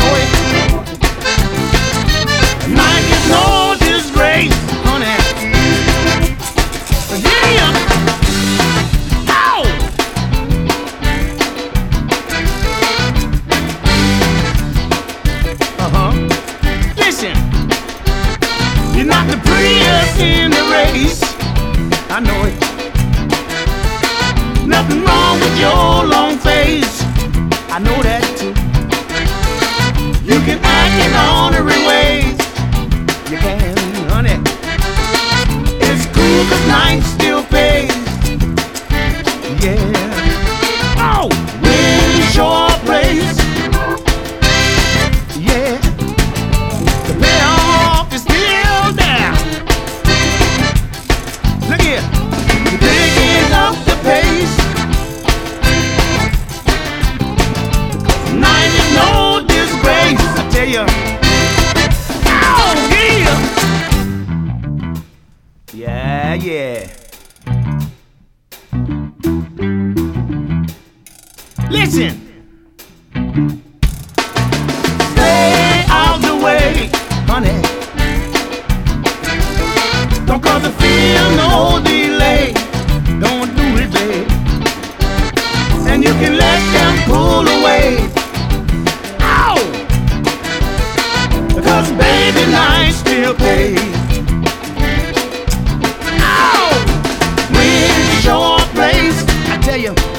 know it. Night is no disgrace, honey. Yeah. Ow! Listen, you're not the prettiest in the race. I know it. Nothing wrong with your long face. I know that too. You can act in honorary ways. You can, honey. It's cool 'cause night still pays. Yeah. Oh, win your place. Yeah. The payoff is still there. Look here. You're picking up the pace. Night is no disgrace, I tell you. Oh, yeah. Yeah, yeah. Listen. Stay out the way, honey. Don't cause a feel no delay. Don't do it, babe. And you can let them pull away. Ow! Because baby, night still pays. Ow! Where's your place? I tell you.